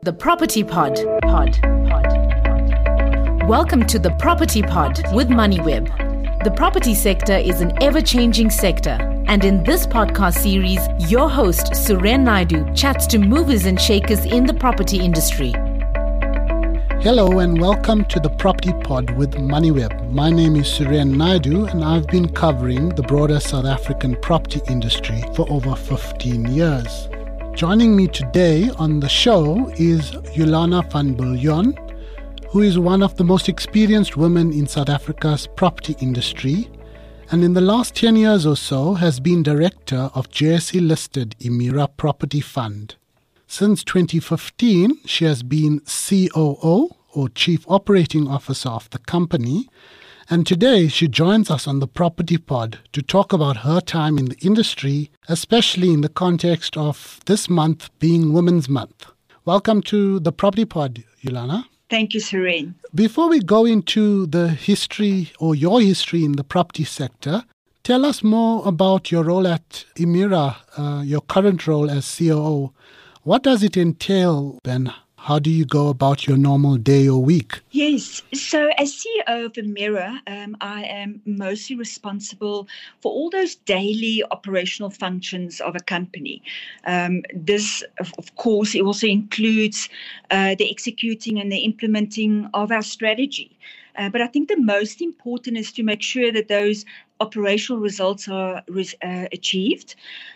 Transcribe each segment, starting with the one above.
The Property Pod. Welcome to The Property Pod with MoneyWeb. The property sector is an ever-changing sector, and in this podcast series, your host, Suren Naidu, chats to movers and shakers in the property industry. Hello and welcome to The Property Pod with MoneyWeb. My name is Suren Naidu and I've been covering the broader South African property industry for over 15 years. Joining me today on the show is Ulana van Biljon, who is one of the most experienced women in South Africa's property industry, and in the last 10 years or so has been director of JSE-listed Emira Property Fund. Since 2015, she has been COO, or Chief Operating Officer of the company, and today she joins us on the Property Pod to talk about her time in the industry, especially in the context of this month being Women's Month. Welcome to the Property Pod, Ulana. Thank you, Suren. Before we go into the history or your history in the property sector, tell us more about your role at Emira, your current role as COO. What does it entail, Ben? How do you go about your normal day or week? Yes, so as CEO of Emira, I am mostly responsible for all those daily operational functions of a company. This, of course, it also includes the executing and the implementing of our strategy. But I think the most important is to make sure that those operational results are achieved.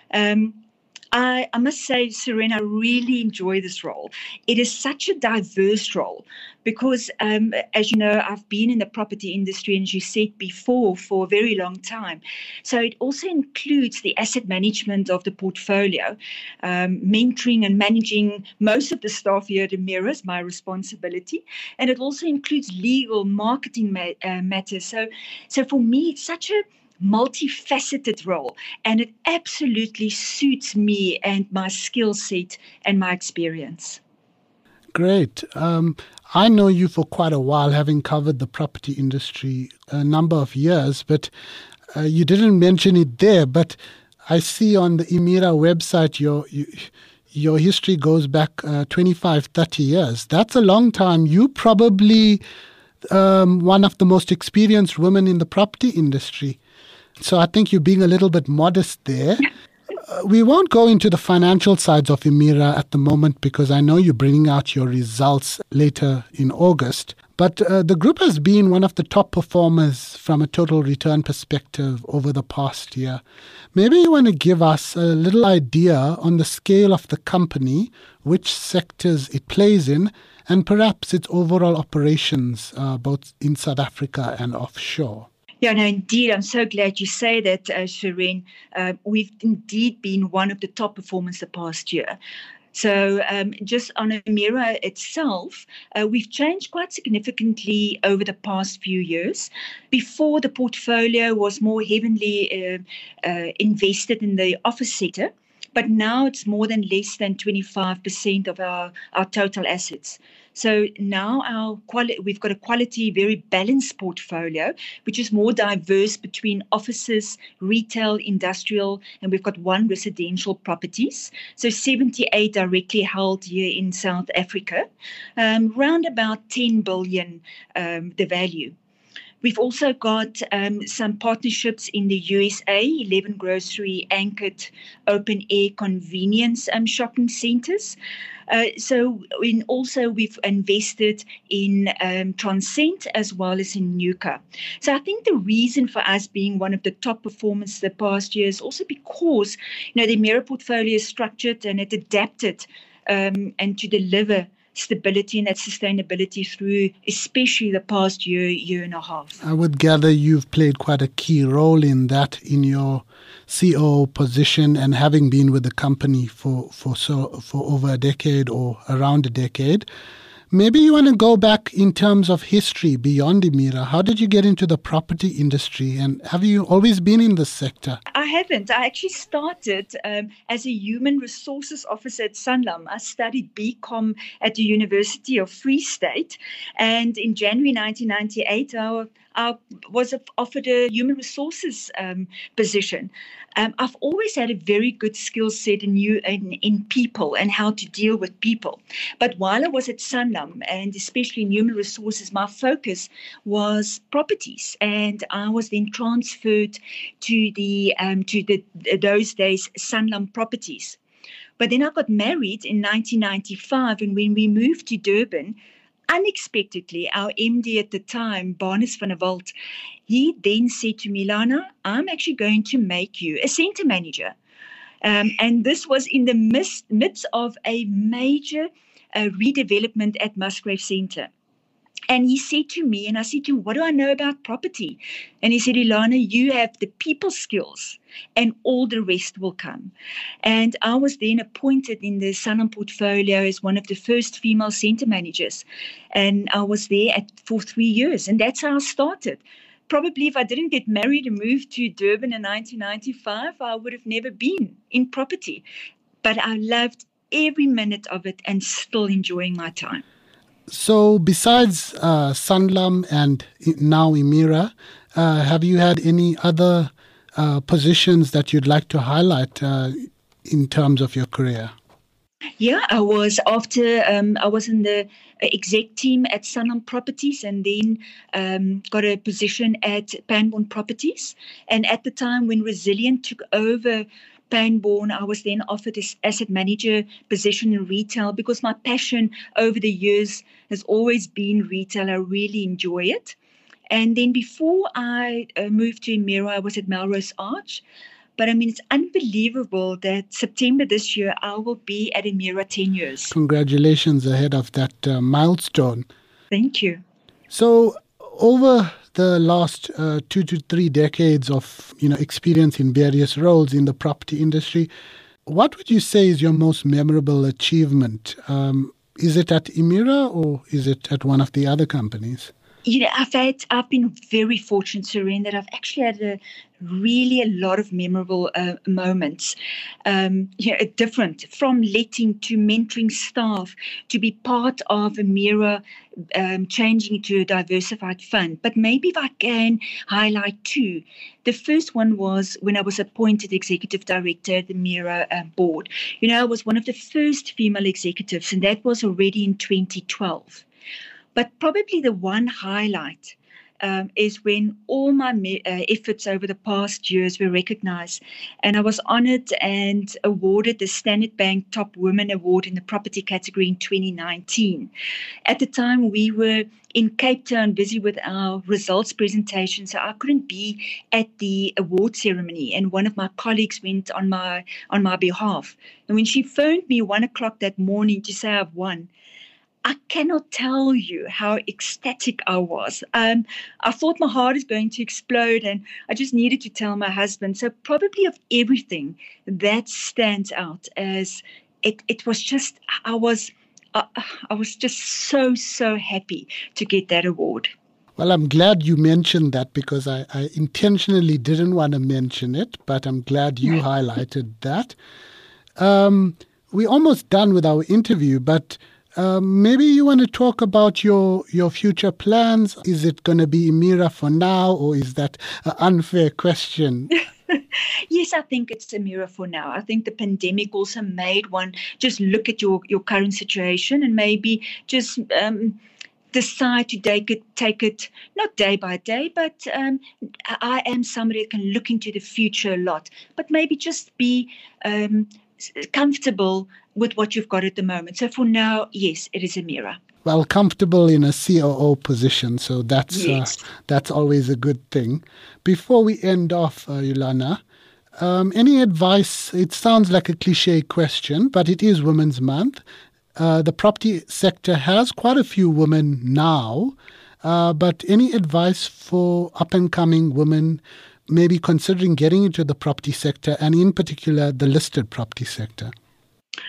I must say, Serena, I really enjoy this role. It is such a diverse role because, as you know, I've been in the property industry, and as you said before, for a very long time. So it also includes the asset management of the portfolio, mentoring and managing most of the staff here at Emira is my responsibility. And it also includes legal, marketing matters. So for me, it's such a multifaceted role, and it absolutely suits me and my skill set and my experience. Great. I know you for quite a while, having covered the property industry a number of years, but you didn't mention it there. But I see on the Emira website your history goes back 25, 30 years. That's a long time. You probably one of the most experienced women in the property industry. So I think you're being a little bit modest there. We won't go into the financial sides of Emira at the moment because I know you're bringing out your results later in August. But the group has been one of the top performers from a total return perspective over the past year. Maybe you want to give us a little idea on the scale of the company, which sectors it plays in, and perhaps its overall operations, both in South Africa and offshore. Yeah, no, indeed. I'm so glad you say that, Shireen. We've indeed been one of the top performers the past year. So just on Emira itself, we've changed quite significantly over the past few years. Before, the portfolio was more heavily invested in the office sector, but now it's more than less than 25% of our total assets. So now we've got a quality, very balanced portfolio, which is more diverse between offices, retail, industrial, and we've got 1 residential properties. So 78 directly held here in South Africa, round about 10 billion the value. We've also got some partnerships in the USA, 11 grocery-anchored open-air convenience shopping centres. We've invested in Transcend as well as in Nuka. So I think the reason for us being one of the top performers the past year is also because, the Emira portfolio is structured and it adapted and to deliver stability and that sustainability through especially the past year and a half. I would gather you've played quite a key role in that in your COO position and having been with the company for over a decade or around a decade. Maybe you want to go back in terms of history beyond Emira. How did you get into the property industry, and have you always been in this sector? I haven't. I actually started as a human resources officer at Sanlam. I studied BCom at the University of Free State, and in January 1998, I was offered a human resources position. I've always had a very good skill set in people and how to deal with people. But while I was at Sanlam, and especially in human resources, my focus was properties, and I was then transferred to those days Sanlam Properties. But then I got married in 1995, and when we moved to Durban, unexpectedly, our MD at the time, Barnes van der Walt, he then said to me, Lana, I'm actually going to make you a center manager. And this was in the midst of a major redevelopment at Musgrave Centre. And he said to me, and I said to him, what do I know about property? And he said, Ilana, you have the people skills and all the rest will come. And I was then appointed in the Sanlam portfolio as one of the first female centre managers. And I was there for 3 years. And that's how I started. Probably if I didn't get married and move to Durban in 1995, I would have never been in property. But I loved every minute of it and still enjoying my time. So besides Sanlam and now Emira, have you had any other positions that you'd like to highlight in terms of your career? Yeah, I was in the exec team at Sanlam Properties, and then got a position at Pangbourne Properties. And at the time when Resilient took over Pangbourne, I was then offered this asset manager position in retail because my passion over the years has always been retail. I really enjoy it. And then before I moved to Emira, I was at Melrose Arch. But I mean, it's unbelievable that September this year, I will be at Emira 10 years. Congratulations ahead of that milestone. Thank you. So over the last 2 to 3 decades of experience in various roles in the property industry, what would you say is your most memorable achievement? Is it at Emira or is it at one of the other companies? I've been very fortunate, Suren, that I've actually had a lot of memorable moments. Different, from letting to mentoring staff to be part of Emira changing it to a diversified fund. But maybe if I can highlight two. The first one was when I was appointed executive director at the Emira board. I was one of the first female executives, and that was already in 2012. But probably the one highlight is when all my efforts over the past years were recognized. And I was honored and awarded the Standard Bank Top Women Award in the property category in 2019. At the time, we were in Cape Town busy with our results presentation, so I couldn't be at the award ceremony. And one of my colleagues went on my behalf. And when she phoned me 1:00 that morning to say I've won, I cannot tell you how ecstatic I was. I thought my heart is going to explode, and I just needed to tell my husband. So probably of everything, that stands out as it was just, I was just so happy to get that award. Well, I'm glad you mentioned that because I intentionally didn't want to mention it, but I'm glad you highlighted that. We're almost done with our interview, but maybe you want to talk about your future plans. Is it going to be Emira for now, or is that an unfair question? Yes, I think it's Emira for now. I think the pandemic also made one just look at your current situation and maybe just decide to take it not day by day, but I am somebody that can look into the future a lot, but maybe just be comfortable with what you've got at the moment. So for now, yes, it is Emira. Well, comfortable in a COO position, so that's always a good thing. Before we end off, Ilana, any advice? It sounds like a cliche question, but it is Women's Month. The property sector has quite a few women now, but any advice for up-and-coming women maybe considering getting into the property sector, and in particular the listed property sector?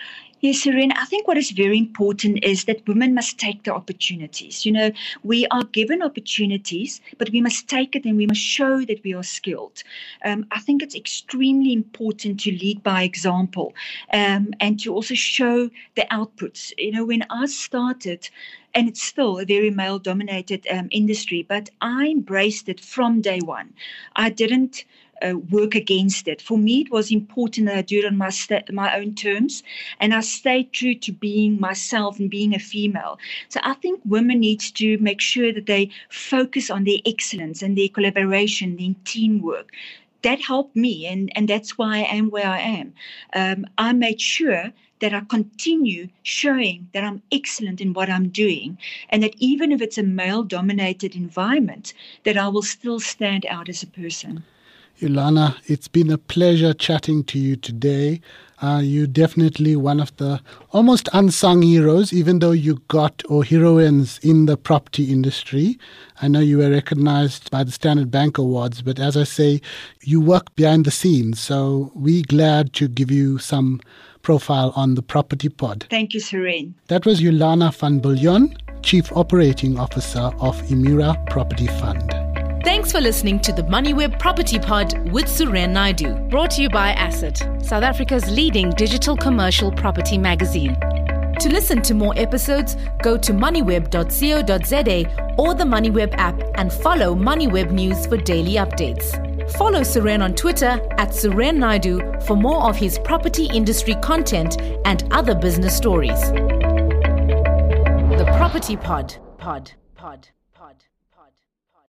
Yes, Suren, I think what is very important is that women must take the opportunities. We are given opportunities, but we must take it and we must show that we are skilled. I think it's extremely important to lead by example, and to also show the outputs. When I started, and it's still a very male-dominated industry, but I embraced it from day one. I didn't work against it. For me, it was important that I do it on my own terms, and I stayed true to being myself and being a female. So I think women need to make sure that they focus on their excellence and their collaboration, their teamwork. That helped me, and that's why I am where I am. I made sure that I continue showing that I'm excellent in what I'm doing, and that even if it's a male-dominated environment, that I will still stand out as a person. Ulana, it's been a pleasure chatting to you today. You're definitely one of the almost unsung heroes, even though or heroines in the property industry. I know you were recognized by the Standard Bank Awards, but as I say, you work behind the scenes. So we're glad to give you some profile on the Property Pod. Thank you, Suren. That was Ulana van Biljon, Chief Operating Officer of Emira Property Fund. Thanks for listening to the MoneyWeb Property Pod with Suren Naidu, brought to you by Asset, South Africa's leading digital commercial property magazine. To listen to more episodes, go to moneyweb.co.za or the MoneyWeb app and follow MoneyWeb News for daily updates. Follow Suren on Twitter @Suren Naidu for more of his property industry content and other business stories. The Property Pod.